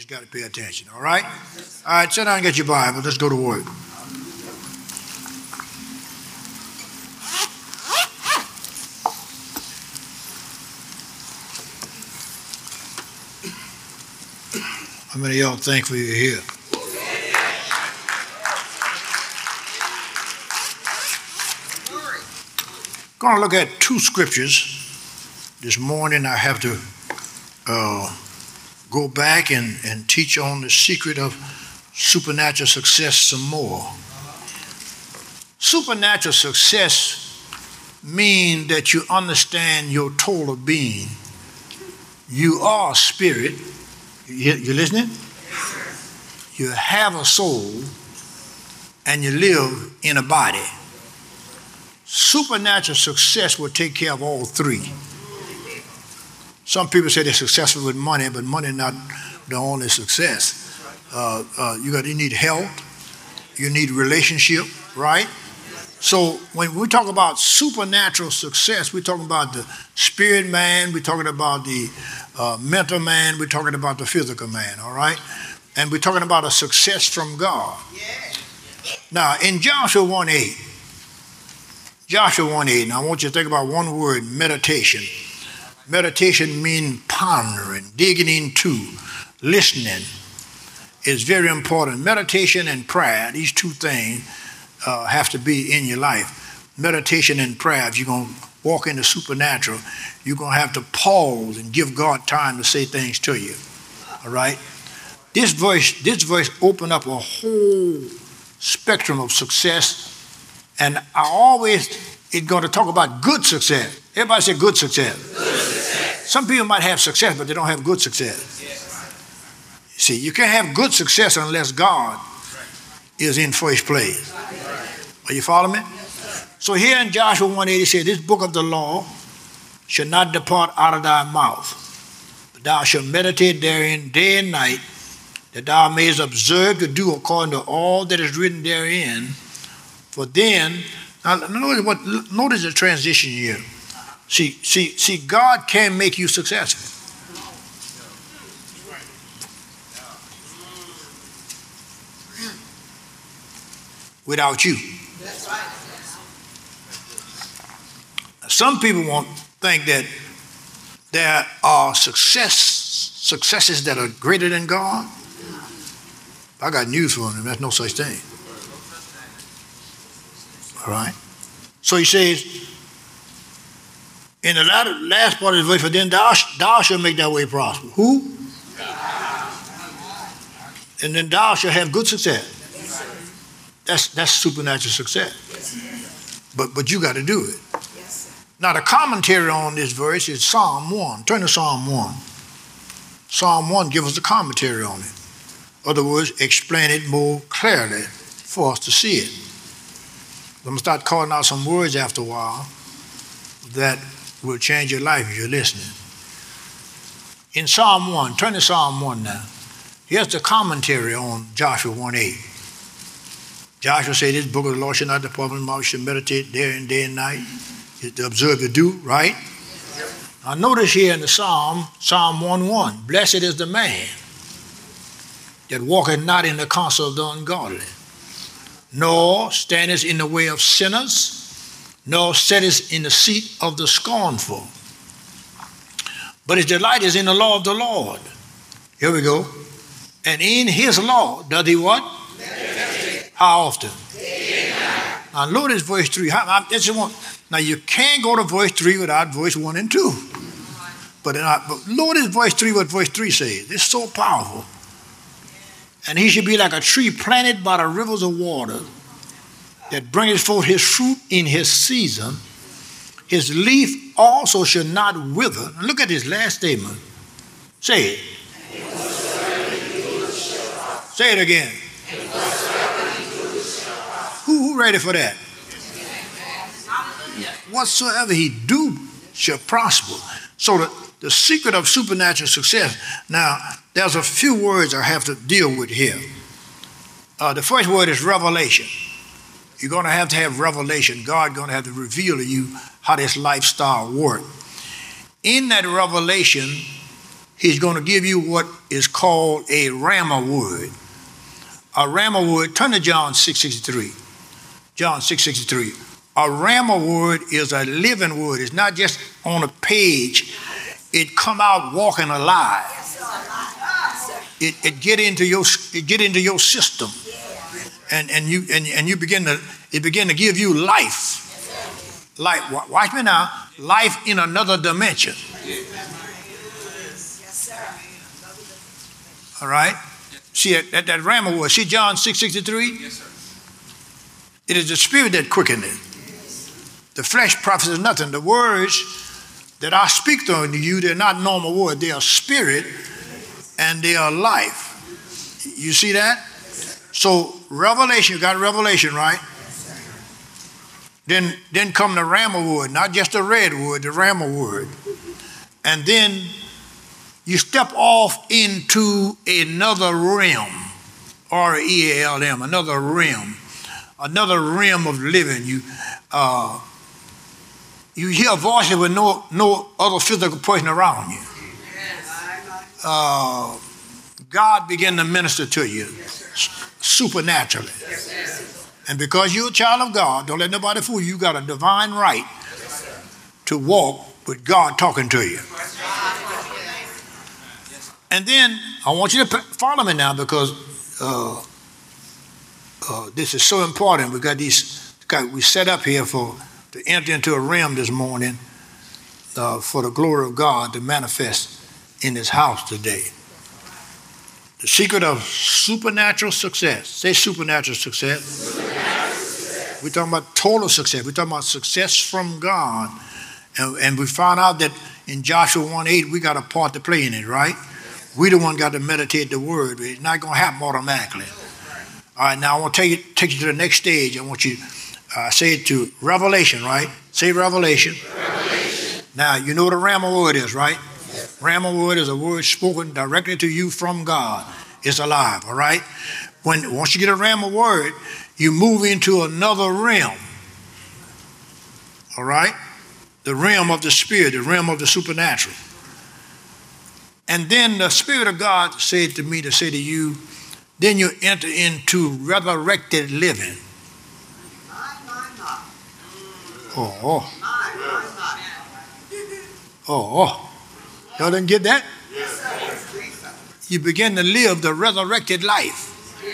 got to pay attention, all right? All right, sit down and get your Bible. Let's go to work. How many of y'all thankful you're here? Going to look at two scriptures. This morning I have to go back and teach on the secret of supernatural success some more. Supernatural success means that you understand your total being. You are a spirit. You listening? You have a soul and you live in a body. Supernatural success will take care of all three. Some people say they're successful with money, but money is not the only success. You need health, you need relationship, right? So when we talk about supernatural success, we're talking about the spirit man, we're talking about the mental man, we're talking about the physical man, all right? And we're talking about a success from God. Now, in Joshua 1:8, now I want you to think about one word, meditation. Meditation means pondering, digging into, listening is very important. Meditation and prayer, these two things have to be in your life. Meditation and prayer, if you're going to walk in the supernatural, you're going to have to pause and give God time to say things to you. All right? This verse opened up a whole spectrum of success, and it's going to talk about good success. Everybody say good success. Good success. Some people might have success, but they don't have good success. Yes. See, you can't have good success unless God is in first place. Are you following me? So here in Joshua 1:8, it says, this book of the law shall not depart out of thy mouth, but thou shalt meditate therein day and night, that thou mayest observe to do according to all that is written therein. For then, now notice the transition here. See, God can make you successful. Without you. Some people won't think that there are successes that are greater than God. I got news for them. There's no such thing. All right? So he says, in the last part of the verse, for then thou shalt make thy way prosper. Who? And then thou shalt have good success. That's supernatural success. But you got to do it. Now the commentary on this verse is Psalm 1. Turn to Psalm 1. Psalm 1 gives us a commentary on it. In other words, explain it more clearly for us to see it. I'm going to start calling out some words after a while that will change your life if you're listening. In Psalm 1, turn to Psalm 1 now. Here's the commentary on Joshua 1:8. Joshua said, this book of the law shall not depart from the mouth, shall meditate therein day and night. To observe to do, right? Now notice here in the Psalm 1:1, blessed is the man that walketh not in the counsel of the ungodly, nor standeth in the way of sinners, nor sitteth in the seat of the scornful. But his delight is in the law of the Lord. Here we go. And in his law doth he what? How often? Now notice verse 3. Now you can't go to verse 3 without verse 1 and 2. But notice verse 3, what verse 3 says. It's so powerful. And he should be like a tree planted by the rivers of water that bringeth forth his fruit in his season. His leaf also shall not wither. And look at this last statement. Say it. Say it again. Who ready for that? Whatsoever he do shall prosper. So the secret of supernatural success. Now, there's a few words I have to deal with here. The first word is revelation. You're going to have revelation. God's going to have to reveal to you how this lifestyle works. In that revelation, he's going to give you what is called a rhema word. A rhema word, turn to John 6:63. John 6:63. A rhema word is a living word. It's not just on a page. It come out walking alive. It get into your system, and you begin to give you life. Life. Watch me now. Life in another dimension. All right. See that rhema word. See John 6:63. Yes, sir. It is the spirit that quickeneth. The flesh profits nothing. The words that I speak to you, they're not normal words. They are spirit and they are life. You see that? So revelation, you got revelation, right? Then come the rhema word, not just the red word, the rhema word. And then you step off into another realm, R-E-A-L-M, another realm of living. You hear voices with no other physical person around you. God began to minister to you supernaturally. And because you're a child of God, don't let nobody fool you. You got a divine right to walk with God talking to you. And then I want you to follow me now, because this is so important. We set up here to enter into a realm this morning for the glory of God to manifest in His house today. The secret of supernatural success. Say supernatural success. Supernatural success. We're talking about total success. We're talking about success from God. And we found out that in Joshua 1:8, we got a part to play in it, right? We the one got to meditate the word. It's not going to happen automatically. All right, now I want to take you to the next stage. I want you to say it to revelation, right? Say revelation. Revelation. Now, you know what a rhema word is, right? Rhema word is a word spoken directly to you from God. It's alive, all right? Once you get a rhema word, you move into another realm, all right? The realm of the spirit, the realm of the supernatural. And then the Spirit of God said to me to say to you, then you enter into resurrected living. Oh. Y'all didn't get that? You begin to live the resurrected life.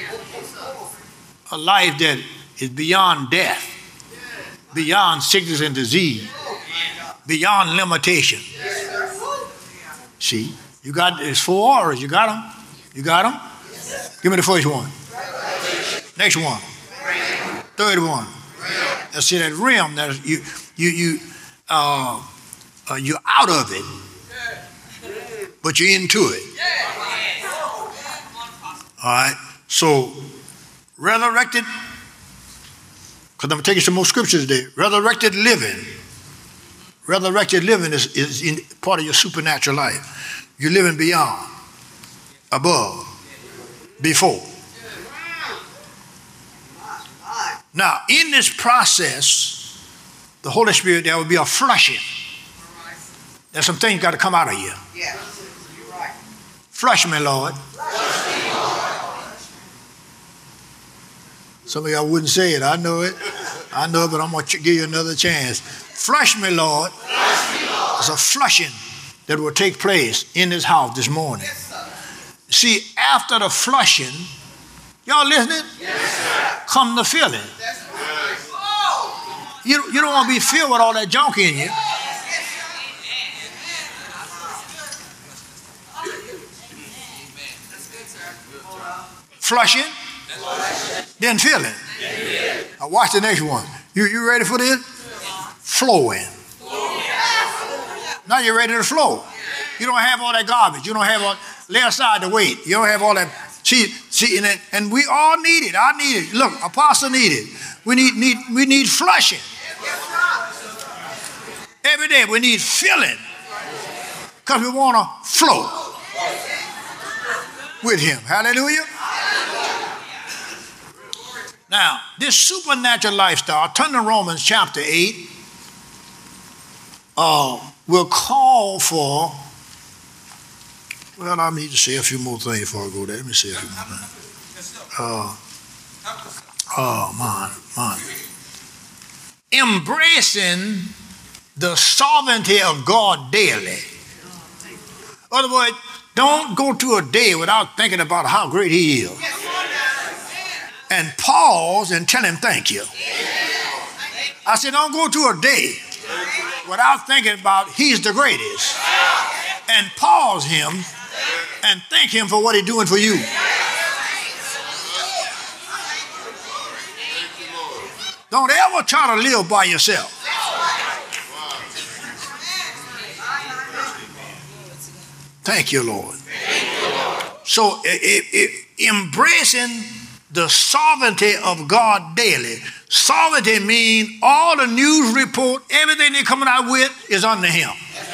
A life that is beyond death, beyond sickness and disease, beyond limitation. See, you got, it's 4 R's. You got them? You got them? Give me the first one. Next one. Third one. Let's see that realm that you're out of it, but you're into it. All right. So resurrected, because I'm going to take you some more scriptures today. Resurrected living. Resurrected living is in part of your supernatural life. You're living beyond, above, before. Now, in this process, the Holy Spirit, there will be a flushing. There's some things got to come out of you. Flush me, Lord. Some of y'all wouldn't say it. I know it, but I'm going to give you another chance. Flush me, Lord. There's a flushing that will take place in this house this morning. See, after the flushing, y'all listening? Come the feeling. You don't want to be filled with all that junk in you. Flushing, then feeling. Now watch the next one. You ready for this? Flowing. Now you're ready to flow. You don't have all that garbage. You don't have all, lay aside the weight. You don't have all that. See, and we all need it. I need it. Look, Apostle need it. We need flushing. Every day we need filling, because we want to flow with Him. Hallelujah. Now, this supernatural lifestyle, turn to Romans chapter 8, will call for Well, I need to say a few more things before I go there. Let me say a few more things. Man. Embracing the sovereignty of God daily. In other words, don't go to a day without thinking about how great He is. And pause and tell Him thank you. I said, don't go to a day without thinking about He's the greatest. And pause Him and thank Him for what He's doing for you. Don't ever try to live by yourself. Thank you, Lord. So embracing the sovereignty of God daily. Sovereignty means all the news report, everything they're coming out with is under Him.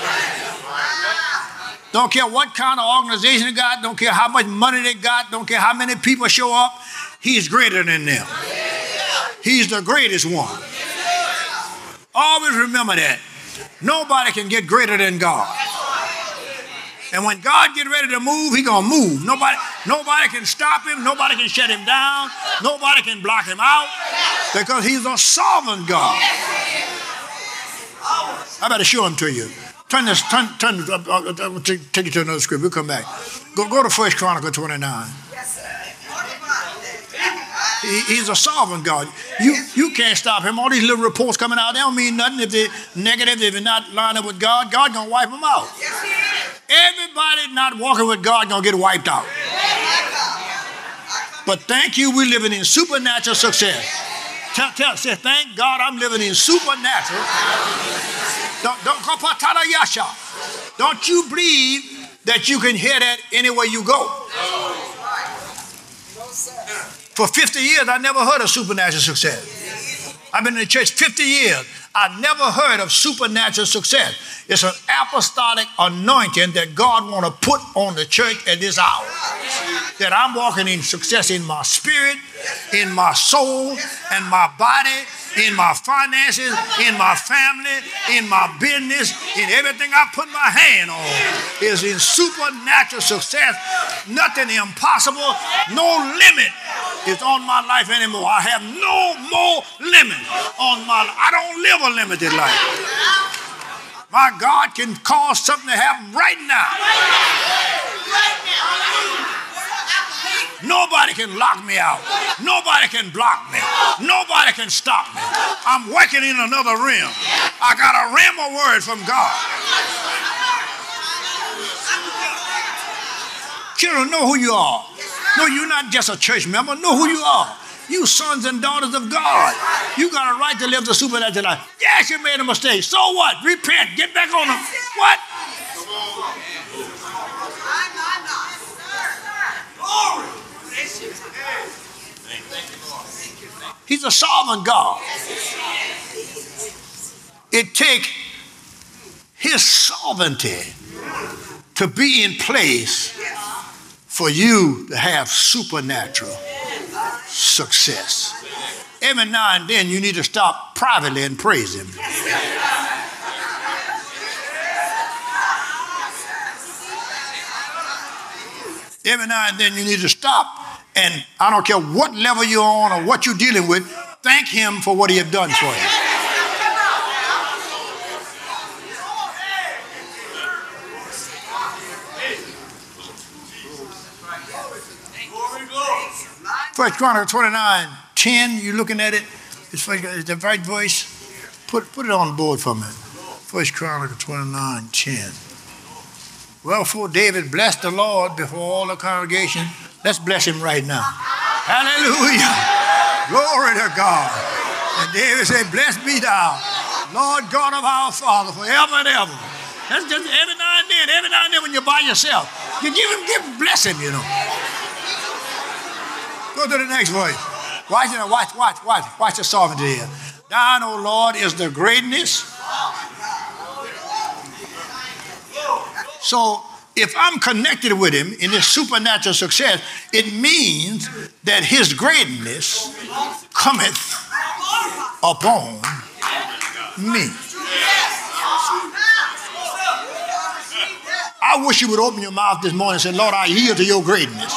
Don't care what kind of organization they got, don't care how much money they got, don't care how many people show up, He's greater than them. He's the greatest one. Always remember that. Nobody can get greater than God. And when God get ready to move, He's going to move. Nobody can stop Him. Nobody can shut Him down. Nobody can block Him out because He's a sovereign God. I better show Him to you. Take you to another script. We'll come back. Go to 1 Chronicles 29. He's a sovereign God. You can't stop Him. All these little reports coming out, they don't mean nothing if they're negative, if they're not lined up with God. God's going to wipe them out. Everybody not walking with God going to get wiped out. But thank you, we're living in supernatural success. Say, thank God I'm living in supernatural. Don't you believe that you can hear that anywhere you go? For 50 years, I never heard of supernatural success. I've been in the church 50 years. I never heard of supernatural success. It's an apostolic anointing that God want to put on the church at this hour. That I'm walking in success in my spirit, in my soul, and my body, in my finances, in my family, in my business, in everything I put my hand on is in supernatural success. Nothing impossible, no limit is on my life anymore. I have no more limit on my life. I don't live a limited life. My God can cause something to happen right now. Nobody can lock me out. Nobody can block me. Nobody can stop me. I'm working in another realm. I got a realm of word from God. Children, know who you are. No, you're not just a church member. Know who you are. You sons and daughters of God. You got a right to live the supernatural life. Yes, you made a mistake. So what? Repent. Get back on them. What? He's a sovereign God. It takes His sovereignty to be in place for you to have supernatural success. Every now and then you need to stop privately and praise Him. Every now and then you need to stop, and I don't care what level you're on or what you're dealing with, thank Him for what He has done for you. First Chronicles 29:10, you looking at it? It's the right voice. Put it on the board for me. First Chronicles 29:10. Wherefore David blessed the Lord before all the congregation. Let's bless Him right now. Hallelujah. Glory to God. And David said, blessed be thou, Lord God of our Father, forever and ever. That's just every now and then when you're by yourself. You bless Him, you know. Go to the next verse. Watch the sovereignty here. Thine, O Lord, is the greatness. So if I'm connected with Him in this supernatural success, it means that His greatness cometh upon me. I wish you would open your mouth this morning and say, Lord, I yield to your greatness.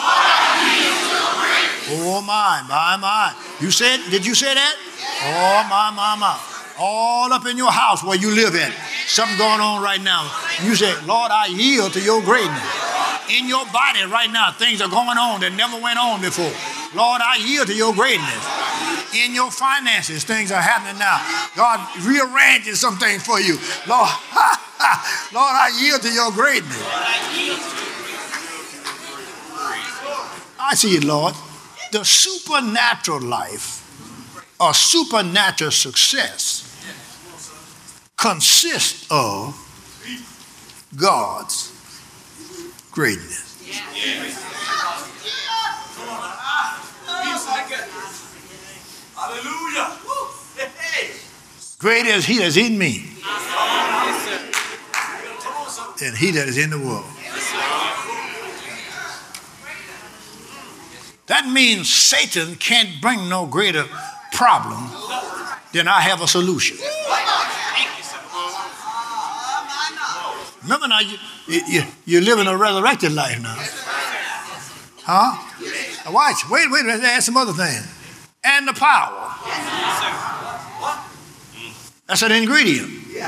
Oh, my. You said, did you say that? Oh, my. All up in your house where you live at. Something going on right now. You say, Lord, I yield to your greatness. In your body right now, things are going on that never went on before. Lord, I yield to your greatness. In your finances, things are happening now. God rearranging some things for you. Lord, Lord, I yield to your greatness. I see it, Lord. The supernatural life or supernatural success consists of God's greatness. Hallelujah. Greater is he that is in me than he that is in the world. That means Satan can't bring no greater problem than I have a solution. Remember now, you're living a resurrected life now. Huh? Watch. Wait, let's add some other things. And the power. That's an ingredient.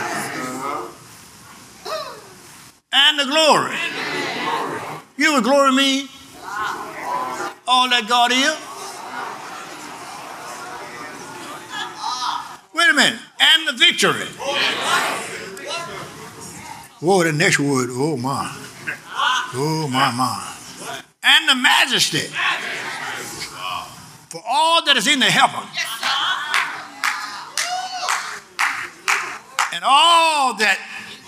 And the glory. You know what glory means? All that God is. Wait a minute. And the victory. Whoa, the next word. Oh, my. Oh, my. And the majesty. For all that is in the heaven. And all that,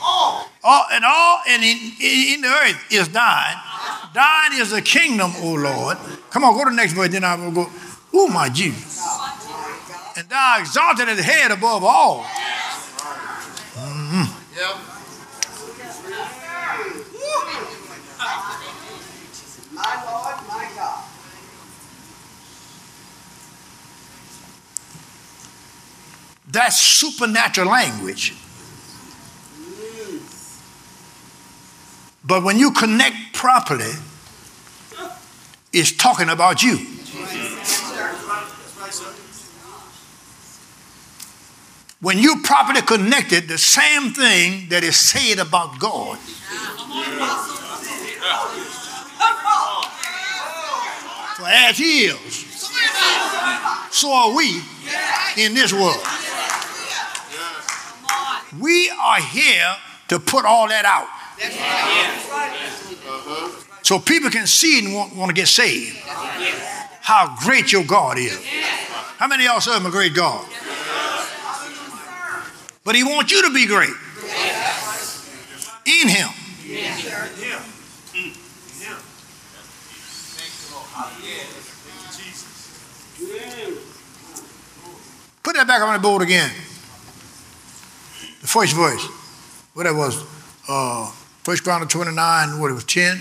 in the earth is thine. Thine is the kingdom, O Lord. Come on, go to the next verse, then I will go, oh, my Jesus. And thou exalted as the head above all. Mm-hmm. Yep. My Lord, my God. That's supernatural language. But when you connect properly, it's talking about you. When you properly connected, the same thing that is said about God. For as he is, so are we in this world. We are here to put all that out. So people can see and want to get saved. How great your God is. How many of y'all serve a great God? But he wants you to be great. In him. Put that back on the board again. The first verse. What that was? 1 Chronicles 29, what it was, 10?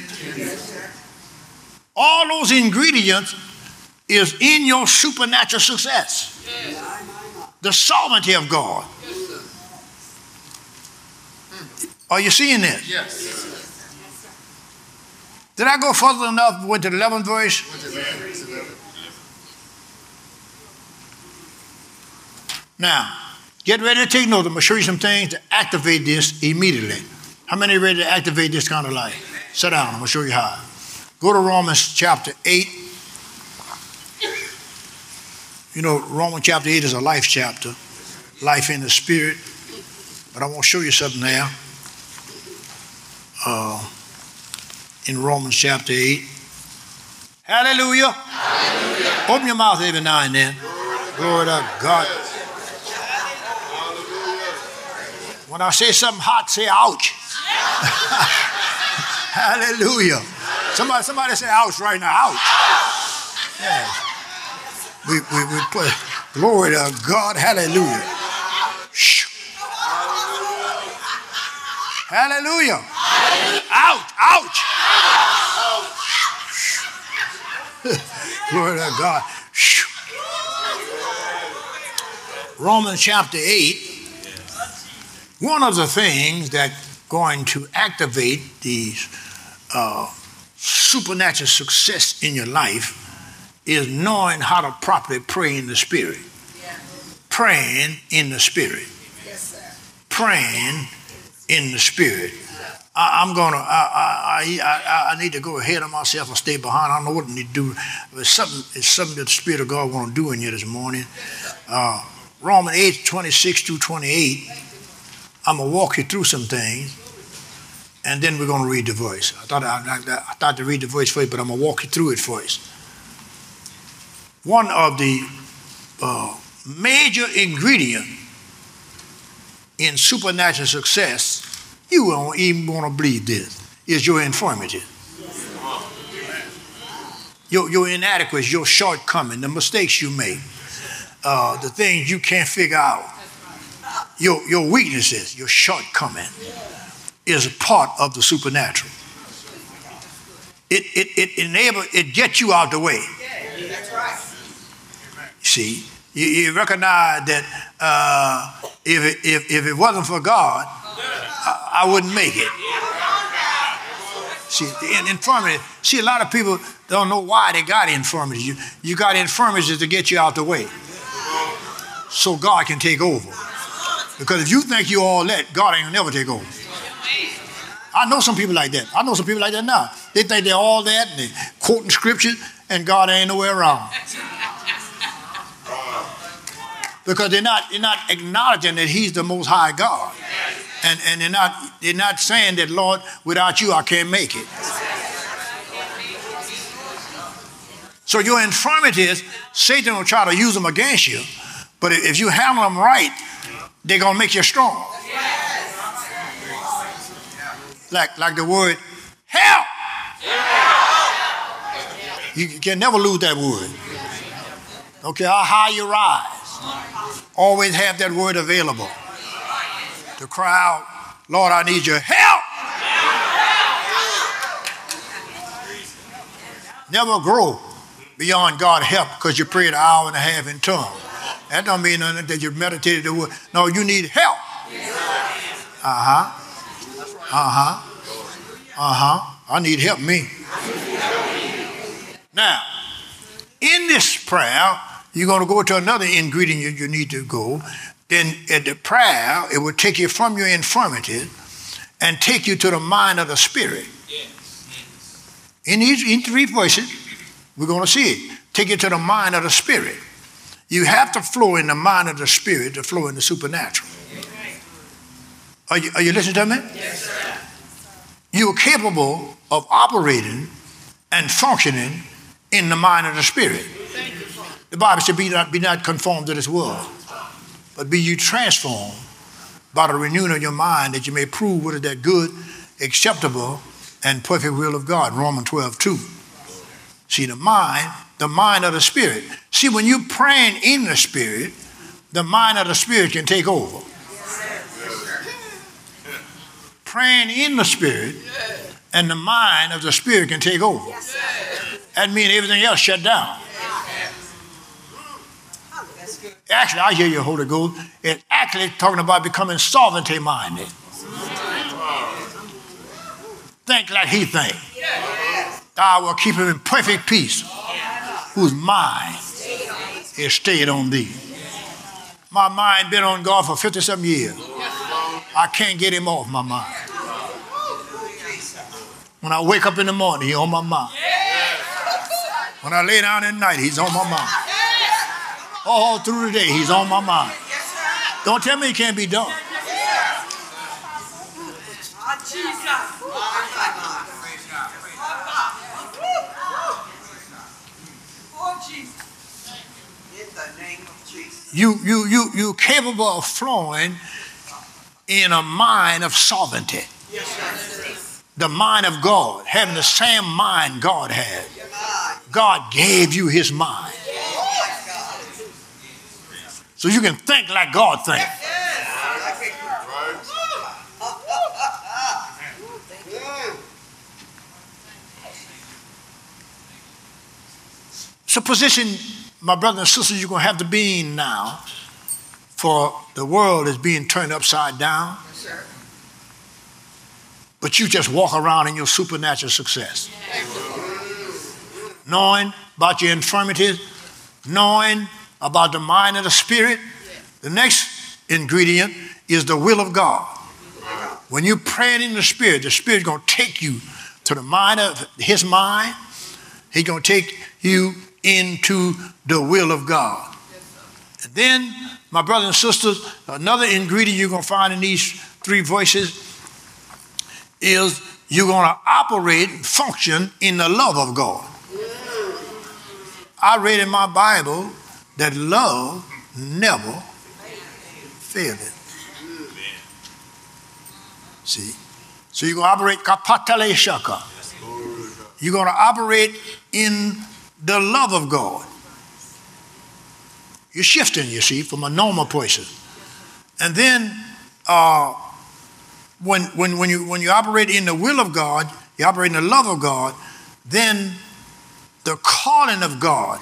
All those ingredients is in your supernatural success. The sovereignty of God. Are you seeing this? Yes. Did I go further enough? Went to the 11th verse? Now, get ready to take note. I'm going to show you some things to activate this immediately. How many are ready to activate this kind of life? Sit down. I'm going to show you how. Go to Romans chapter 8. You know, Romans chapter 8 is a life chapter. Life in the spirit. But I want to show you something there. In Romans chapter 8. Hallelujah. Hallelujah. Open your mouth every now and then. Glory to God. When I say something hot, say ouch. Hallelujah. Somebody say ouch right now. Ouch. Yes. We put glory to God. Hallelujah. Hallelujah. Ouch. Ouch. Glory to God. Romans chapter 8. One of the things that going to activate the supernatural success in your life is knowing how to properly pray in the Spirit. Praying in the Spirit. Praying in the Spirit. I need to go ahead of myself or stay behind. I don't know what I need to do. It's something that the Spirit of God want to do in you this morning. Romans 8, 26 through 28. I'm going to walk you through some things, and then we're going to read the verse. I thought to read the verse first, but I'm going to walk you through it first. One of the major ingredients in supernatural success, you won't even want to believe this, is your infirmity. Your inadequacies, your shortcomings, the mistakes you make, the things you can't figure out, your weaknesses, your shortcoming is a part of the supernatural. It gets you out the way. That's right. See, you recognize that if it wasn't for God, I wouldn't make it. See, the infirmity. See, a lot of people don't know why they got infirmities. You got infirmities to get you out the way, so God can take over. Because if you think you're all that, God ain't gonna never take over. I know some people like that. I know some people like that now. They think they're all that, and they're quoting scriptures, and God ain't nowhere around. Because they're not acknowledging that He's the Most High God, and they're not saying that, Lord, without you I can't make it. So your infirmities, Satan will try to use them against you, but if you handle them right, they're gonna make you strong. Like the word help. You can never lose that word. Don't care how high you rise. Always have that word available to cry out, Lord, I need your help. Never grow beyond God's help because you prayed an hour and a half in tongues. That don't mean nothing that you meditated the word. No, you need help. I need help me. Now, in this prayer, you're going to go to another ingredient you need to go. Then at the prayer, it will take you from your infirmity and take you to the mind of the Spirit. In these three verses, we're going to see it. Take you to the mind of the Spirit. You have to flow in the mind of the Spirit to flow in the supernatural. Are you listening to me? Yes, sir. You're capable of operating and functioning in the mind of the Spirit. The Bible said, be not conformed to this world, but be you transformed by the renewing of your mind, that you may prove what is that good, acceptable, and perfect will of God. Romans 12:2. See, the mind of the Spirit. See, when you're praying in the Spirit, the mind of the Spirit can take over. Praying in the Spirit, and the mind of the Spirit can take over. That means everything else shut down. Actually, I hear you, Holy Ghost. It's actually talking about becoming sovereignty-minded. Think like He thinks. I will keep him in perfect peace, whose mind is stayed on thee. My mind been on God for 50-something years. I can't get Him off my mind. When I wake up in the morning, He's on my mind. When I lay down at night, He's on my mind. All through the day, He's on my mind. Don't tell me it can't be done. You're capable of flowing in a mind of sovereignty. The mind of God, having the same mind God had. God gave you His mind. So you can think like God thinks. It's a position, my brothers and sisters, you're going to have to be in now, for the world is being turned upside down. but you just walk around in your supernatural success. Knowing about your infirmities, knowing about the mind of the Spirit. The next ingredient is the will of God. When you're praying in the Spirit's going to take you to the mind of his mind. He's going to take you into the will of God. And then, my brothers and sisters, another ingredient you're going to find in these three voices is you're going to operate and function in the love of God. I read in my Bible that love never faileth. See? So you're going to operate kapatale shaka. You're going to operate in the love of God. You're shifting, you see, from a normal person. And then when you operate in the will of God, you operate in the love of God, then the calling of God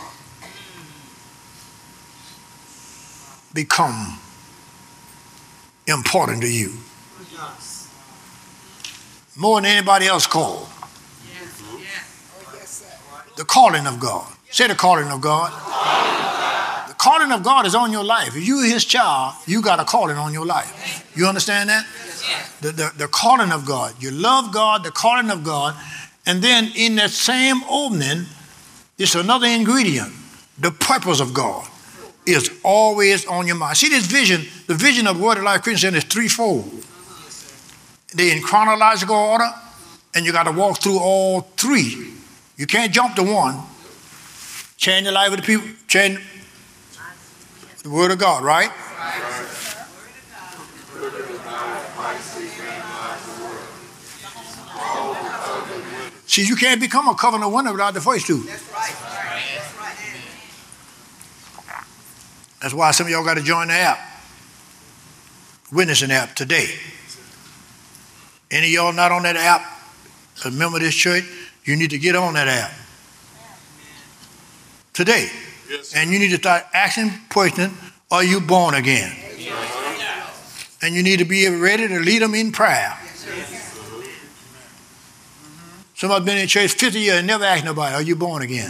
become important to you. More than anybody else called. The calling of God. Say the calling of God. The calling of God is on your life. If you're his child, you got a calling on your life. You understand that? The calling of God. You love God, the calling of God. And then in that same opening, there's another ingredient. The purpose of God is always on your mind. See this vision, the vision of Word of Life Christian Center is threefold. They're in chronological order, and you got to walk through all three. You can't jump to one. Change the life of the people, change the Word of God, right? See, you can't become a covenant winner without the first two. That's why some of y'all got to join the app. Witnessing app today. Any of y'all not on that app, a member of this church, you need to get on that app. Today. Yes. And you need to start asking questions, are you born again? Yes. And you need to be ready to lead them in prayer. Yes. Somebody's been in church 50 years and never asked nobody, are you born again?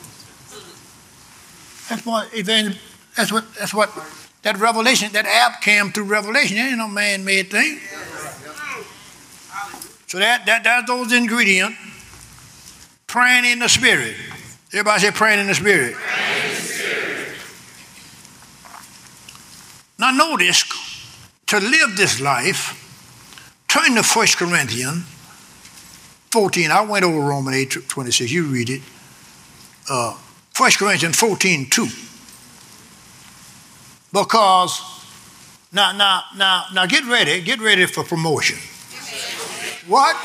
That's what that revelation, that app came through revelation. It ain't no man-made thing. So that's those ingredients. Praying in the Spirit. Everybody say praying in the Spirit. Praying in the Spirit. Now notice, to live this life, turn to 1 Corinthians 14. I went over Romans 8:26. You read it. 1 Corinthians 14:2. Because now get ready for promotion. What?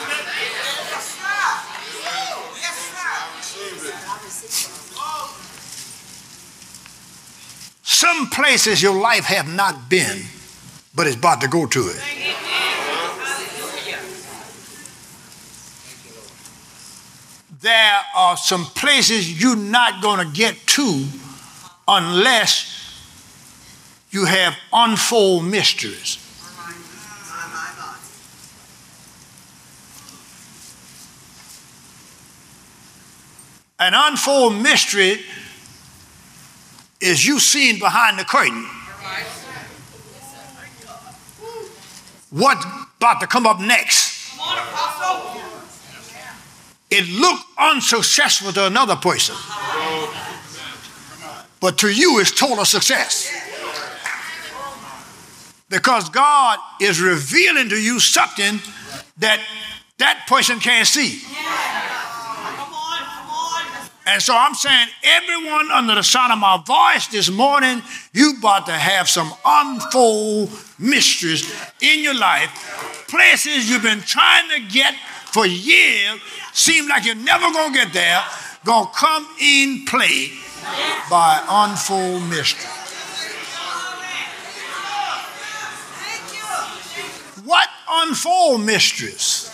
Some places your life have not been, but it's about to go to it. There are some places you're not going to get to unless you have unfold mysteries. An unfold mystery is you seeing behind the curtain what's about to come up next. It looked unsuccessful to another person, but to you it's total success. Because God is revealing to you something that person can't see. And so I'm saying, everyone under the sound of my voice this morning, you about to have some unfold mysteries in your life. Places you've been trying to get for years, seem like you're never going to get there, going to come in play by unfold mystery. What unfold mysteries?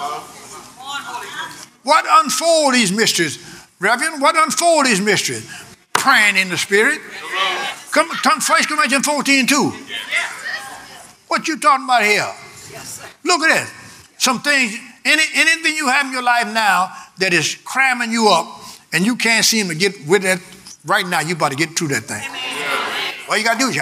What unfold these mysteries? Reverend, what unfold these mysteries? Praying in the Spirit. Come, 1 Corinthians 14:2. What you talking about here? Look at this. Some things, anything you have in your life now that is cramming you up and you can't seem to get with it right now, you about to get through that thing. All you got to do is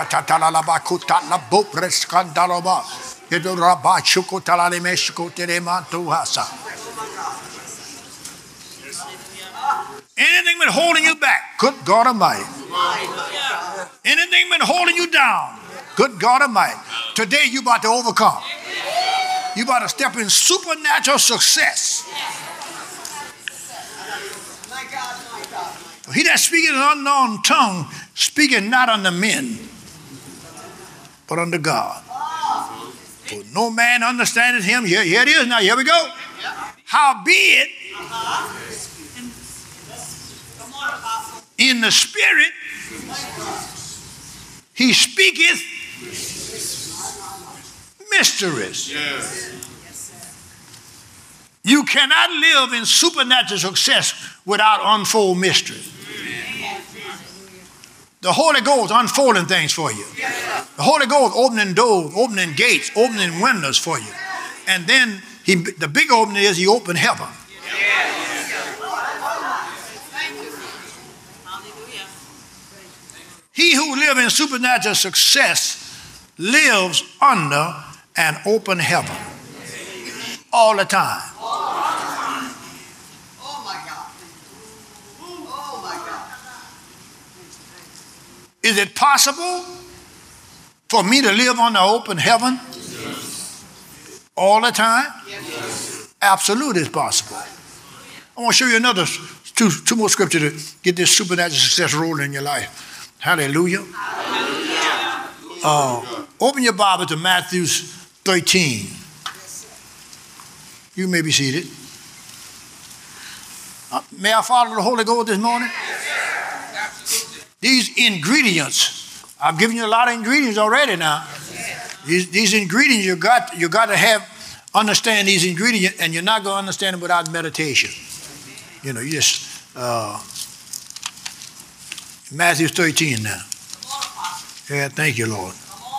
anything been holding you back, good God Almighty. Anything been holding you down, good God Almighty. Today you about to overcome. You about to step in supernatural success. He that speaketh an unknown tongue, speaking not unto men, but unto God. For no man understandeth him. Here it is now. Here we go. Howbeit, in the spirit, he speaketh mysteries. You cannot live in supernatural success without unfold mystery. The Holy Ghost unfolding things for you. The Holy Ghost opening doors, opening gates, opening windows for you. And then the big opening is he opened heaven. He who lives in supernatural success lives under an open heaven all the time. Oh my God. Oh my God. Is it possible for me to live under open heaven all the time? Absolutely, it's possible. I want to show you another two more scriptures to get this supernatural success rolling in your life. Hallelujah. Open your Bible to Matthew 13. You may be seated. May I follow the Holy Ghost this morning? These ingredients, I've given you a lot of ingredients already now. These ingredients, you got to understand these ingredients, and you're not going to understand them without meditation. You know, you just, Matthew 13 now. Yeah, thank you, Lord.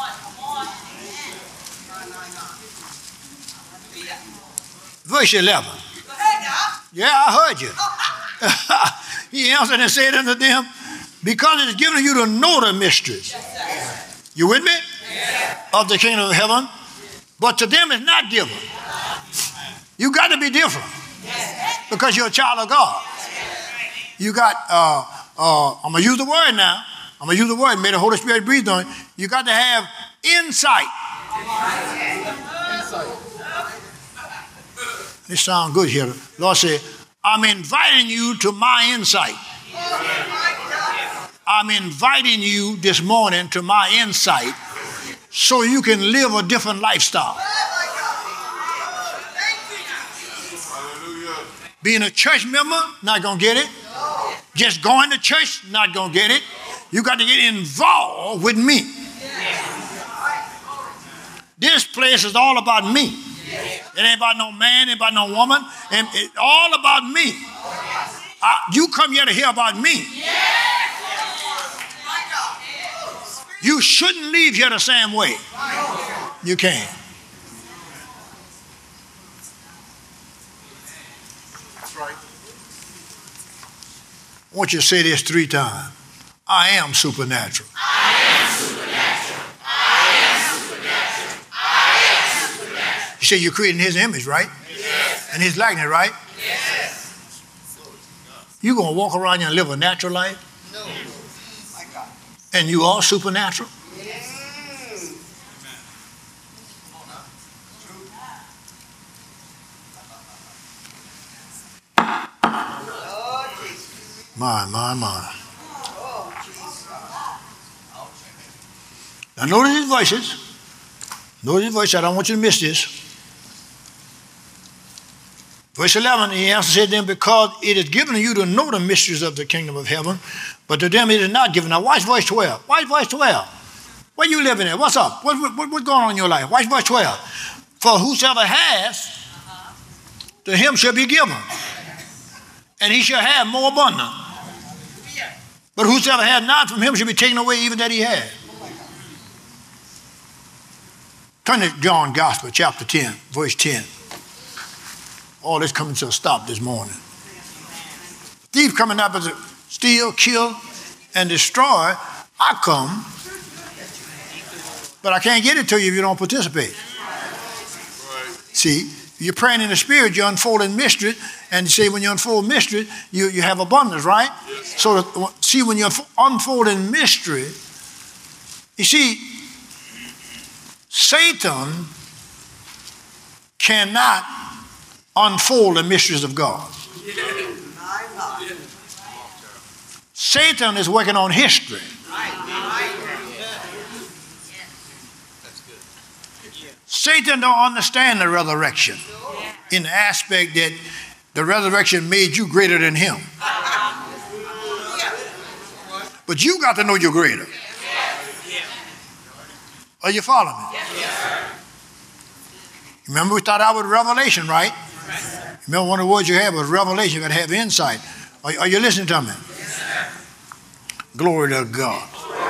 Verse 11. Yeah, I heard you. He answered and said unto them, because it is given you to know the mysteries. You with me? Of the kingdom of heaven. But to them it's not given. You got to be different. Because you're a child of God. You got, I'm going to use the word now. I'm going to use the word. May the Holy Spirit breathe on it. You got to have insight. This sounds good here. Lord said, I'm inviting you to my insight. I'm inviting you this morning to my insight so you can live a different lifestyle. Being a church member, not going to get it. Just going to church, not going to get it. You got to get involved with me. This place is all about me. It ain't about no man, it ain't about no woman. It's all about me. You come here to hear about me. You shouldn't leave here the same way. You can't. That's right. I want you to say this 3 times. I am supernatural. I am supernatural. I am supernatural. I am supernatural. You say you're creating his image, right? Yes. And his likeness, right? Yes. You going to walk around here and live a natural life? No. My God. And you are supernatural? My. Now notice his voices. Notice his voices. I don't want you to miss this. Verse 11, he answered said to them, because it is given to you to know the mysteries of the kingdom of heaven, but to them it is not given. Now watch verse 12. Watch verse 12. Where you living at? What's up? What's going on in your life? Watch verse 12. For whosoever has, to him shall be given, and he shall have more abundant. But whosoever had not, from him shall be taken away even that he had. Turn to John Gospel, chapter 10, verse 10. all this coming to a stop this morning. Thief coming up as a steal, kill, and destroy. I come, but I can't get it to you if you don't participate. See, you're praying in the spirit, you're unfolding mystery, and you say when you unfold mystery, you have abundance, right? So, see, when you're unfolding mystery, you see, Satan cannot unfold the mysteries of God. Satan is working on history. Satan don't understand the resurrection in the aspect that the resurrection made you greater than him. But you got to know you're greater. Are you following me? Remember we started out with revelation, right? Remember one of the words you have was revelation. You got to have insight. Are you listening to me? Glory to God.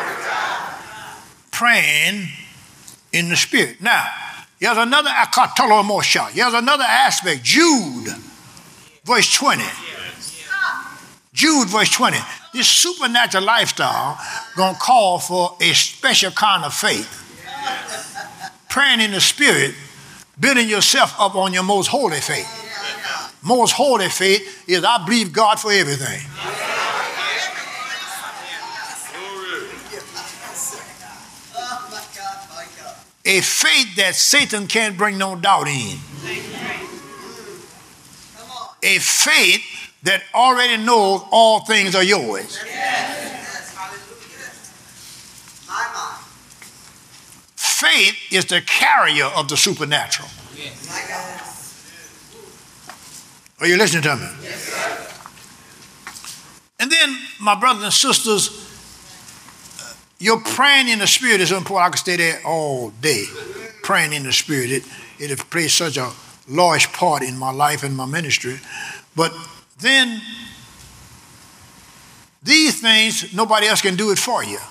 Praying in the spirit. Now, here's another here's another aspect. Jude, verse 20. Jude, verse 20. This supernatural lifestyle gonna call for a special kind of faith. Praying in the spirit, building yourself up on your most holy faith. Most holy faith is I believe God for everything. A faith that Satan can't bring no doubt in. A faith that already knows all things are yours. Faith is the carrier of the supernatural. Are you listening to me? And then, my brothers and sisters, your praying in the spirit is important. I could stay there all day. Praying in the spirit. It has played such a large part in my life and my ministry. But then, these things, nobody else can do it for you.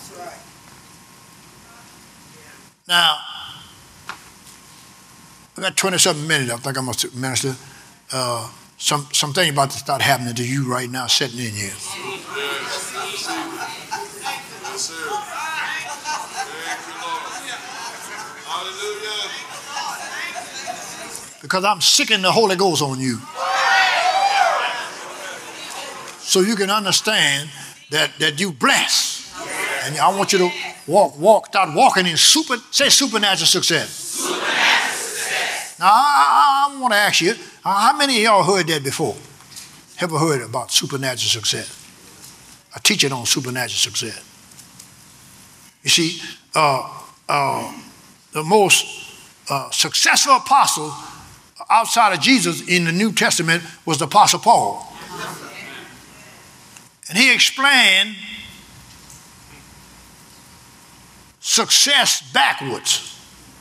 Now, I got 20-something minutes. I think I'm going to minister. Something about to start happening to you right now, sitting in here. Because I'm sicking the Holy Ghost on you. So you can understand that you blessed. And I want you to start walking in supernatural success. Supernatural success. Now, I want to ask you, how many of y'all heard that before? Ever heard about supernatural success? A teaching on supernatural success. You see, the most successful apostle outside of Jesus in the New Testament was the Apostle Paul. And he explained success backwards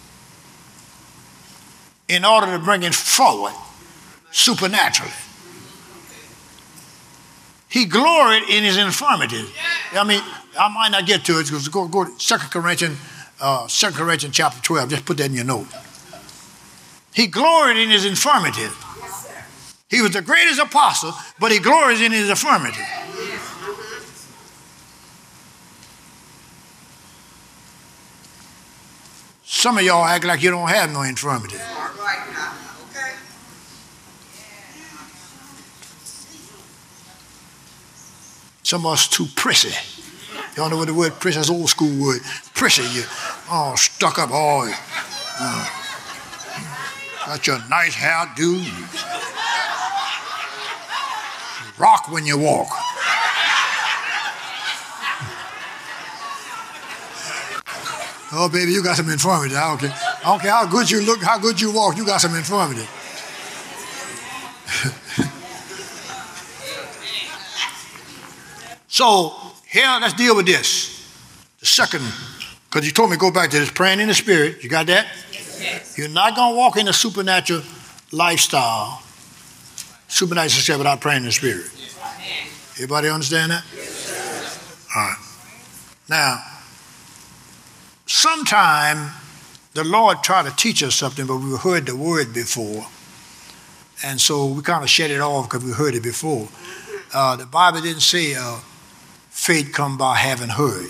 in order to bring it forward supernaturally. He gloried in his infirmities. I mean, I might not get to it because go to 2 Corinthians chapter 12. Just put that in your note. He gloried in his infirmities. He was the greatest apostle, but he glories in his infirmity. Some of y'all act like you don't have no infirmity. Some of us too prissy. Y'all know what the word prissy is? Old school word. Prissy, you all stuck up, all got your nice hairdo. Rock when you walk. Oh, baby, you got some infirmity. I don't care how good you look, how good you walk, you got some infirmity. So, here, let's deal with this. The second, because you told me to go back to this praying in the spirit. You got that? Yes. You're not going to walk in a supernatural lifestyle, supernatural success without praying in the spirit. Everybody understand that? Yes. All right. Now, sometime the Lord tried to teach us something, but we've heard the word before. And so we kind of shut it off because we heard it before. The Bible didn't say faith come by having heard.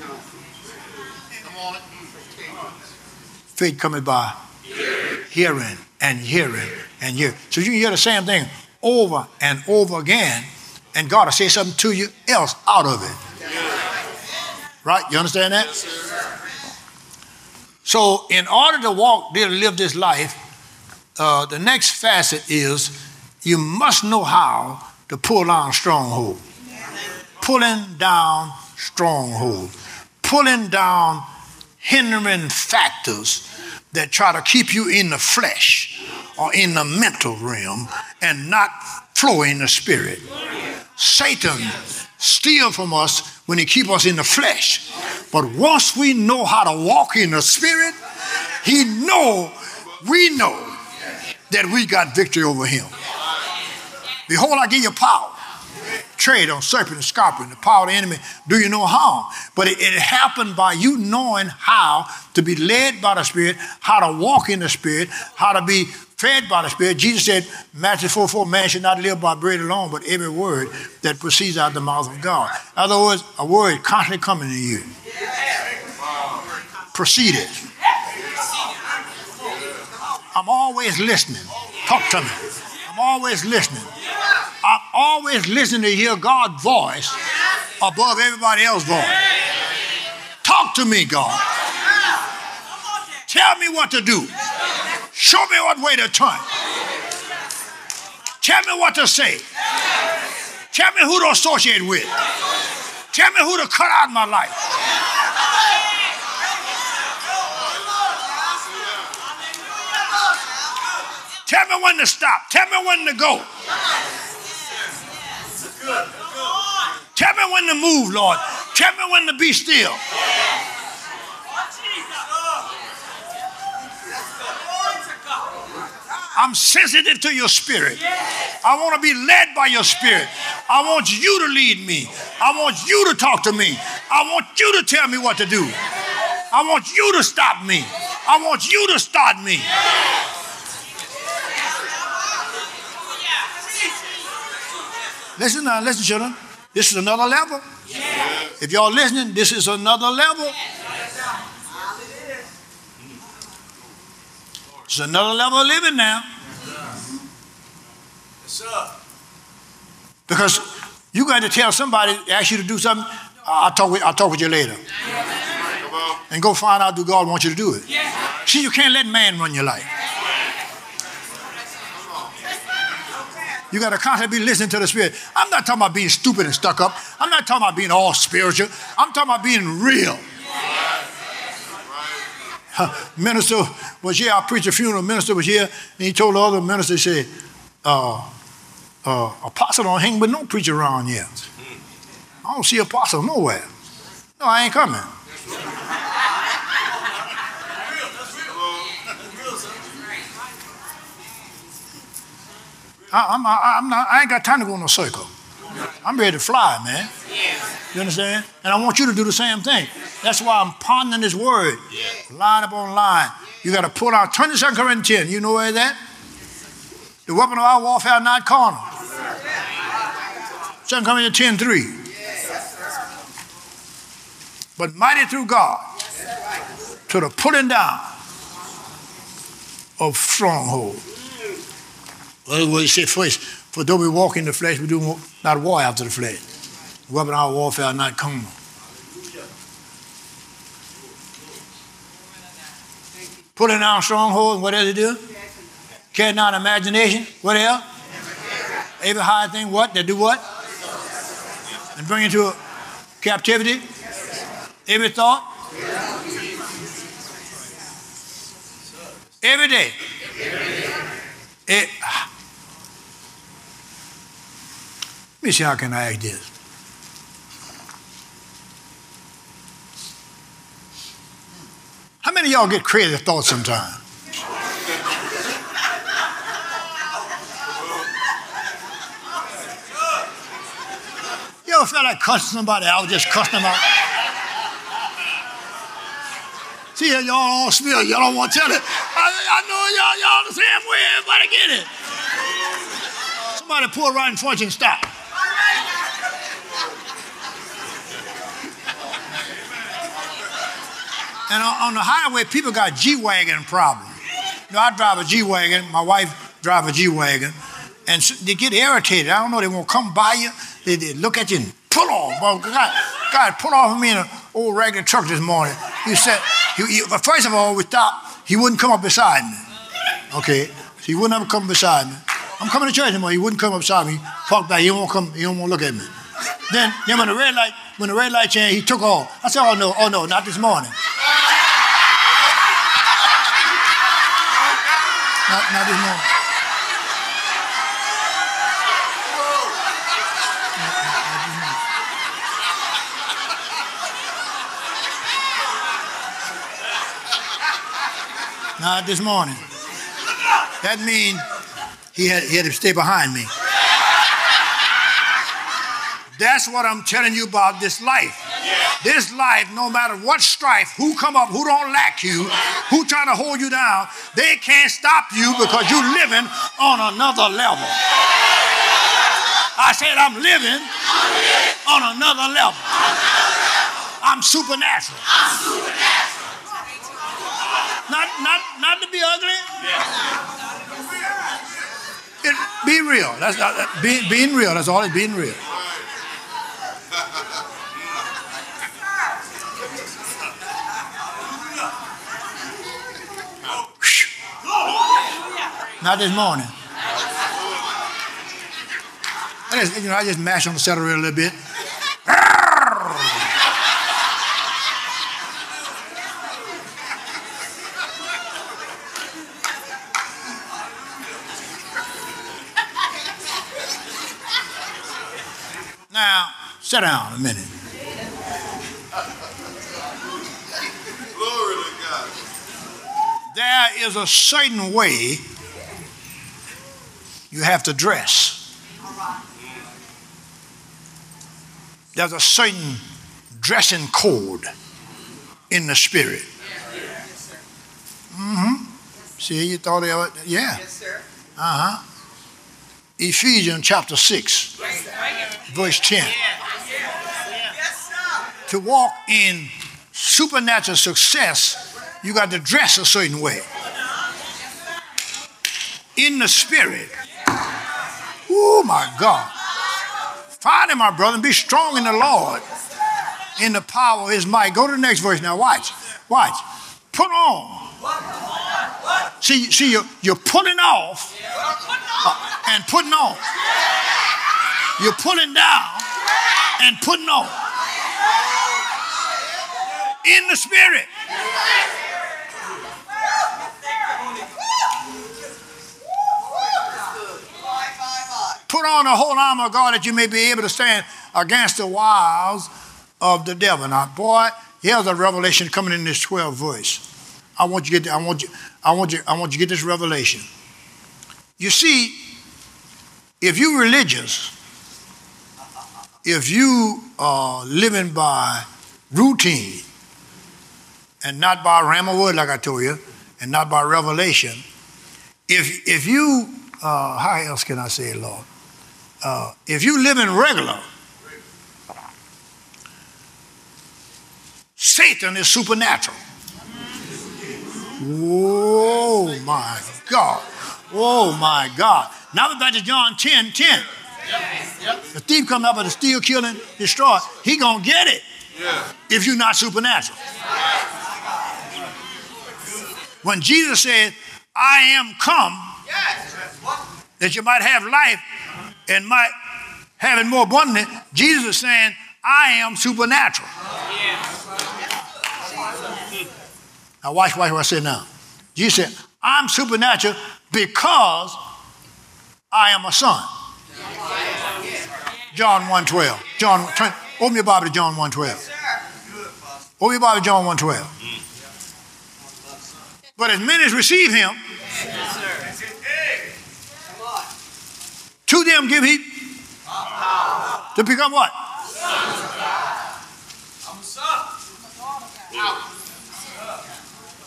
Faith coming by hearing and hearing and hearing. So you can hear the same thing over and over again, and God will say something to you else out of it. Right? You understand that? So in order to live this life, the next facet is you must know how to pull down stronghold. Pulling down stronghold. Pulling down hindering factors that try to keep you in the flesh or in the mental realm and not flow in the spirit. Satan steals from us when he keeps us in the flesh. But once we know how to walk in the spirit, we know that we got victory over him. Behold, I give you power. Tread on serpent and scorpion, the power of the enemy, do you no harm. But it happened by you knowing how to be led by the Spirit, how to walk in the Spirit, how to be fed by the Spirit. Jesus said, Matthew 4:4, man should not live by bread alone, but every word that proceeds out of the mouth of God. In other words, a word constantly coming to you. Proceeded. I'm always listening. Talk to me. I'm always listening. I'm always listening to hear God's voice above everybody else's voice. Talk to me, God. Tell me what to do. Show me what way to turn. Tell me what to say. Tell me who to associate with. Tell me who to cut out of my life. Tell me when to stop. Tell me when to go. Tell me when to move, Lord. Tell me when to be still. I'm sensitive to your spirit. I want to be led by your spirit. I want you to lead me. I want you to talk to me. I want you to tell me what to do. I want you to stop me. I want you to start me. Listen now, listen, children. This is another level. If y'all listening, this is another level. It's another level of living now. Because you got to tell somebody, ask you to do something, I'll talk with you later. And go find out, do God want you to do it? See, you can't let man run your life. You got to constantly be listening to the Spirit. I'm not talking about being stupid and stuck up. I'm not talking about being all spiritual. I'm talking about being real. Minister was here, I preached a funeral, minister was here, and he told the other minister, he said, apostle don't hang with no preacher around here. I don't see apostle nowhere. No, I ain't coming. I ain't got time to go in no circle. I'm ready to fly, man. You understand? And I want you to do the same thing. That's why I'm pondering this word, line upon line. You got to pull out 22 Corinthians 10. You know where that? The weapon of our warfare are not carnal. 2 Corinthians 10:3. But mighty through God to the pulling down of stronghold. Well, he said first, for though we walk in the flesh, we do not war after the flesh. The weapon of our warfare are not carnal. Pulling down strongholds, what else it do? Carrying down imagination, what else? Every high thing, what? They do what? And bring into captivity every thought. Every day. Let me see how can I ask this. How many of y'all get crazy thoughts sometimes? You ever feel like cussing somebody out, just cussing them out? See, y'all all spill. Y'all don't want to tell it. I know y'all the same way. Everybody get it. somebody pull right in front of you and stop. And on the highway, people got G-Wagon problems. You know, I drive a G-Wagon. My wife drives a G-Wagon. And so they get irritated. I don't know, they won't come by you. They look at you and pull off. Well, God pulled off of me in an old regular truck this morning. He said, first of all, we stopped. He wouldn't come up beside me. Okay? So he wouldn't ever come beside me. I'm coming to church anymore. He wouldn't come up beside me. He parked back. He don't want to look at me. Then when the red light changed, he took off. I said, oh no, not this morning. Not this morning. Not this morning. That means he had to stay behind me. That's what I'm telling you about this life. This life, no matter what strife, who come up, who don't like you, who trying to hold you down, they can't stop you because you're living on another level. I said I'm living on another level. I'm supernatural. Not to be ugly. Be real. That's being real. That's all. It's being real. Not this morning. I just mash on the celery a little bit. Now, sit down a minute. Glory to God. There is a certain way you have to dress. There's a certain dressing code in the spirit. See, you thought of it? Yeah. Yes, sir. Ephesians chapter 6, verse 10. Yes, sir. To walk in supernatural success, you got to dress a certain way. In the spirit. Oh, my God. Find him, my brother, and be strong in the Lord, in the power of his might. Go to the next verse now. Watch. Put on. See, you're putting off and putting on. You're pulling down and putting on. In the spirit. Put on the whole armor of God that you may be able to stand against the wiles of the devil. Now, boy, here's a revelation coming in this 12th verse. I want you to get this revelation. You see, if you're religious, if you are living by routine and not by rhema word, like I told you, and not by revelation, if you, how else can I say it, Lord? If you live in regular, Satan is supernatural. Oh, my God. Oh, my God. Now we're back to John 10:10. The thief comes up with a steal, kill, and destroy. He going to get it if you're not supernatural. When Jesus said, I am come that you might have life and might have it more abundantly, Jesus is saying, I am supernatural. Now watch what I say now. Jesus said, I'm supernatural because I am a son. John 1:12. Open your Bible to John 1:12. Open your Bible to John 1:12. But as many as receive him, to them give he to become what?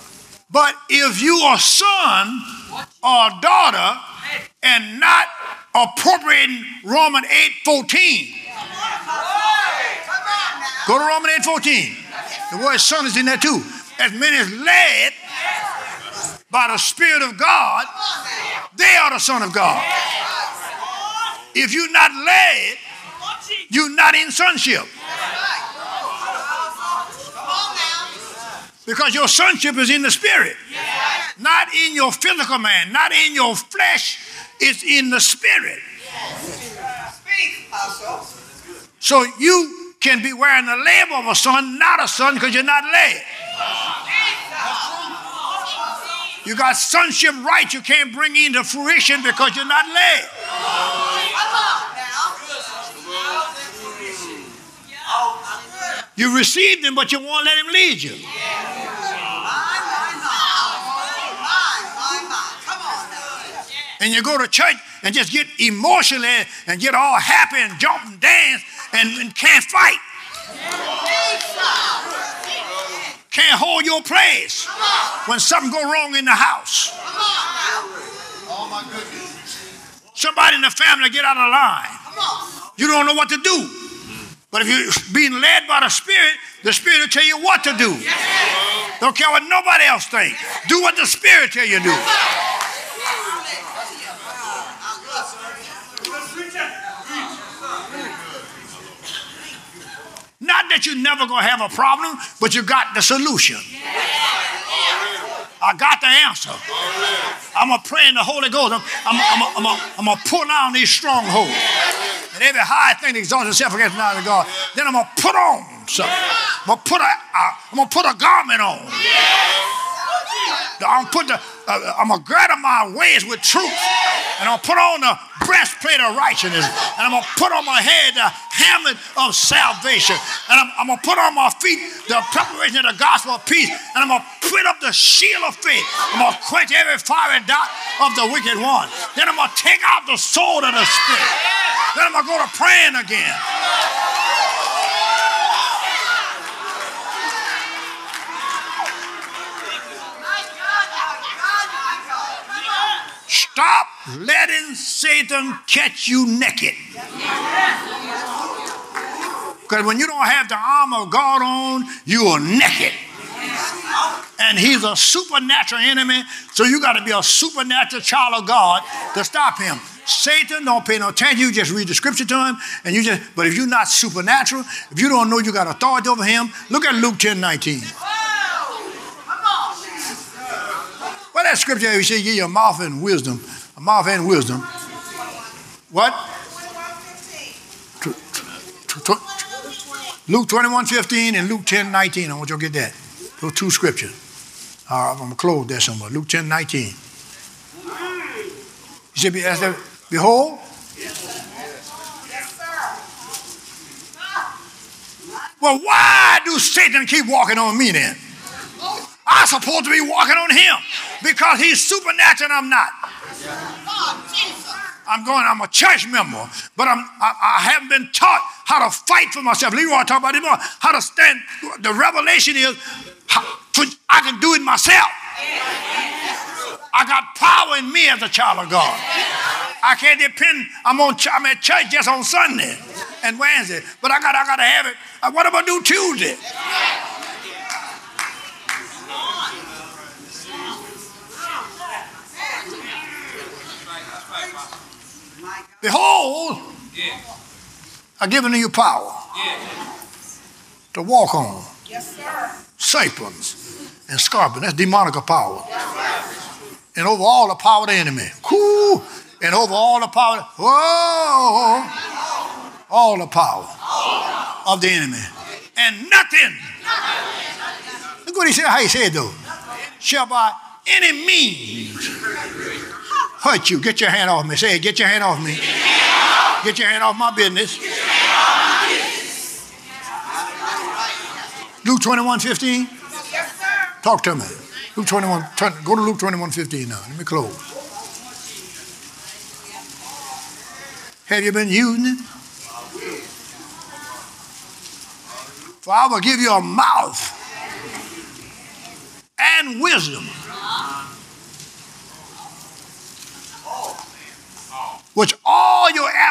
But if you are son or daughter and not appropriating Romans 8:14. Go to Romans 8:14. The word son is in there too. As many as led by the Spirit of God, they are the Son of God. If you're not led, you're not in sonship. Because your sonship is in the Spirit, not in your physical man, not in your flesh. It's in the Spirit. So you can be wearing the label of a son, not a son, because you're not led. You got sonship rights you can't bring into fruition because you're not led. You received him, but you won't let him lead you. And you go to church and just get emotionally and get all happy and jump and dance and can't fight. Can't hold your place when something go wrong in the house. Somebody in the family get out of line. You don't know what to do. But if you're being led by the Spirit will tell you what to do. Don't care what nobody else thinks. Do what the Spirit tell you to do. Not that you're never going to have a problem, but you got the solution. I got the answer. I'm going to pray in the Holy Ghost. I'm going to pull down these strongholds. And every high thing that exalts itself against the knowledge of God, then I'm going to put on something. I'm going to put a garment on. I'm going to girdle my ways with truth. And I'm going to put on the breastplate of righteousness. And I'm going to put on my head the helmet of salvation. And I'm going to put on my feet the preparation of the gospel of peace. And I'm going to put up the shield of faith. I'm going to quench every fiery dart of the wicked one. Then I'm going to take out the sword of the Spirit. Then I'm going to go to praying again. Stop letting Satan catch you naked. Because when you don't have the armor of God on, you are naked. And he's a supernatural enemy, so you got to be a supernatural child of God to stop him. Satan don't pay no attention. You just read the scripture to him, but if you're not supernatural, if you don't know you got authority over him, look at Luke 10:19. Well, that scripture you say, give you a mouth and wisdom. A mouth and wisdom. What? Luke 21:15 and Luke 10:19. I want you to get that. Those two scriptures. All right, I'm going to close there somewhere. Luke 10:19. You should be asked that. Behold. Well, why do Satan keep walking on me then? I'm supposed to be walking on him because he's supernatural and I'm not. I'm a church member, but I haven't been taught how to fight for myself. Leroy talk about it more. How to stand. The revelation is I can do it myself. I got power in me as a child of God. I can't depend. I'm at church just on Sunday and Wednesday, but I got to have it. What am I do Tuesday? Behold, I've given you power to walk on serpents and scorpions. That's demonic power. And over all the power of the enemy. Cool. And over all the power, all the power of the enemy. And nothing. Look what he said, how he said though. Shall by any means hurt you. Get your hand off me. Say it, get your hand off me. Get your hand off my business. Luke 21:15. Talk to me. Luke 21. Go to Luke 21:15 now. Let me close. Have you been using it? For I will give you a mouth and wisdom, which all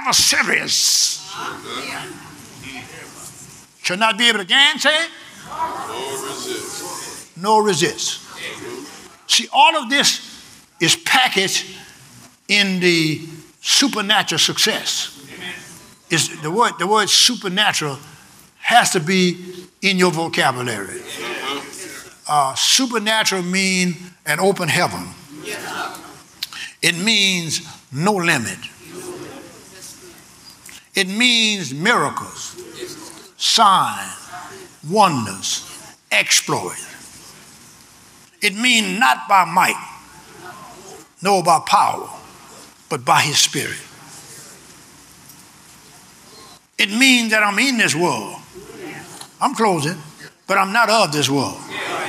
adversaries shall not be able to gainsay, nor resist. See, all of this is packaged in the supernatural success. Is the word supernatural has to be in your vocabulary. Supernatural means an open heaven. It means no limit. It means miracles, signs, wonders, exploits. It means not by might, nor by power, but by his Spirit. It means that I'm in this world. I'm closing, but I'm not of this world.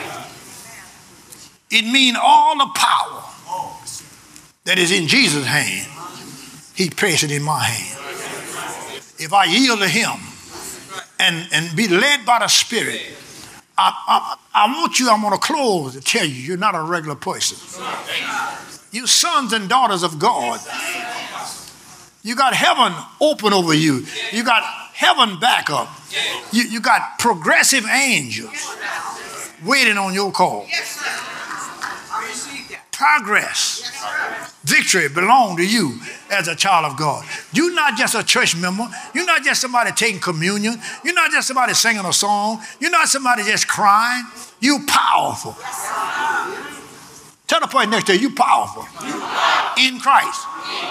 It means all the power that is in Jesus' hand, he placed it in my hand. If I yield to him and be led by the Spirit, I want to close to tell you, you're not a regular person. You sons and daughters of God. You got heaven open over you. You got heaven back up. You got progressive angels waiting on your call. Progress, victory belong to you as a child of God. You're not just a church member. You're not just somebody taking communion. You're not just somebody singing a song. You're not somebody just crying. You're powerful. Tell the person next to you, you're powerful. In Christ.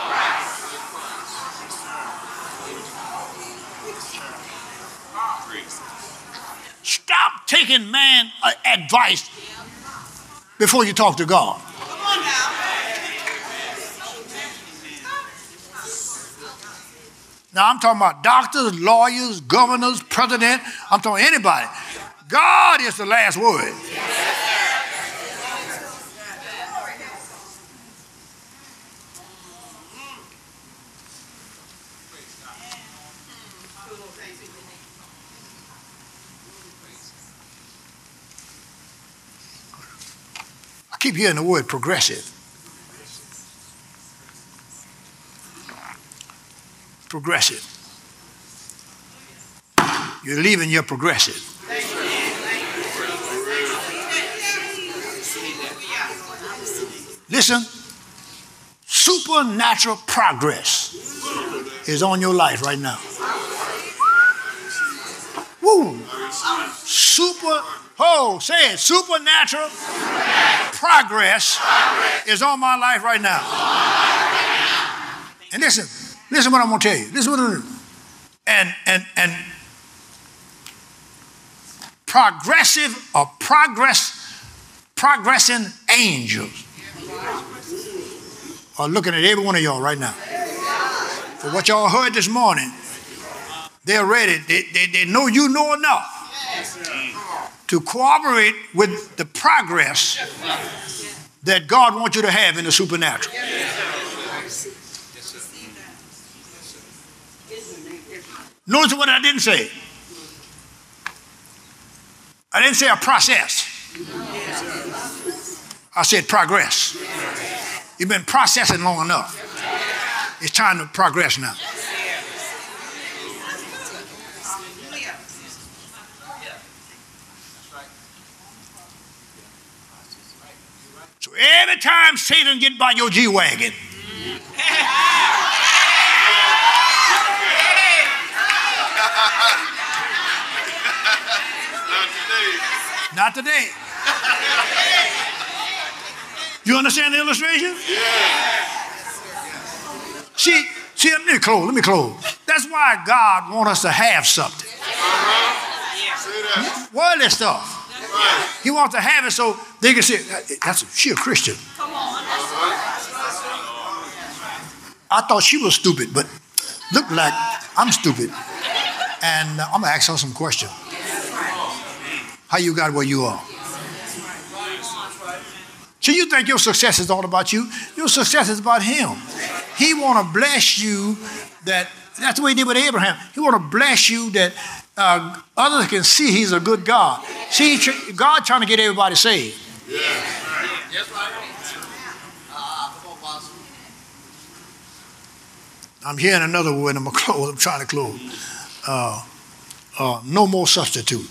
Stop taking man advice before you talk to God. Now I'm talking about doctors, lawyers, governors, president. I'm talking anybody. God is the last word. I keep hearing the word progressive. Progressive. You're leaving your progressive. Listen, supernatural progress is on your life right now. Woo! Say it. Supernatural progress is on my life right now. And listen what I'm going to tell you. Listen what I'm going to do. And progressive or progressing angels are looking at every one of y'all right now. For what y'all heard this morning, they're ready. They know you know enough to cooperate with the progress that God wants you to have in the supernatural. Notice what I didn't say. I didn't say a process. I said progress. You've been processing long enough. It's time to progress now. So every time Satan gets by your G-Wagon, not today. You understand the illustration? See, let me close. That's why God wants us to have something. Worldly stuff. He wants to have it so they can say, she a Christian. I thought she was stupid, but looked like I'm stupid. And I'm going to ask her some questions. How you got where you are? So you think your success is all about you? Your success is about him. He want to bless you that's the way he did with Abraham. He want to bless you that others can see he's a good God. See, God trying to get everybody saved. I'm hearing another word. I'm trying to close. No more substitute.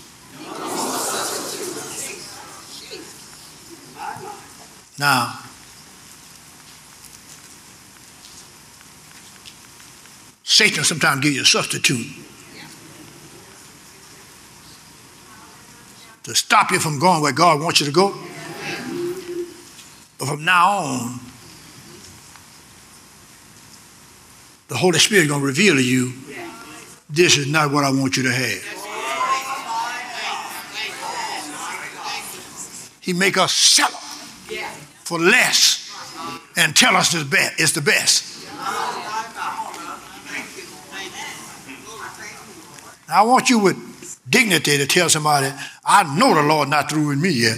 Now, Satan sometimes gives you a substitute to stop you from going where God wants you to go. But from now on, the Holy Spirit is going to reveal to you, this is not what I want you to have. He make us settle for less and tell us it's the best. Now, I want you with dignity to tell somebody, I know the Lord not through with me yet.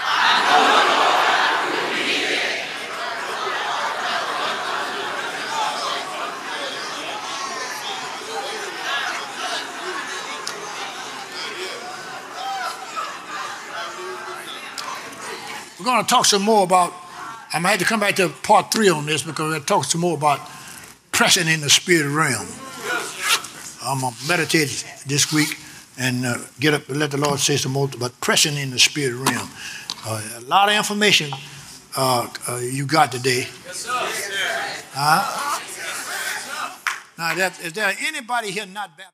We're going to talk some more about, I'm going to have to come back to part 3 on this because we're going to talk some more about pressing in the spirit realm. I'm going to meditate this week and get up and let the Lord say some more about pressing in the spirit realm. A lot of information you got today. Yes, sir. Now, is there anybody here not baptized?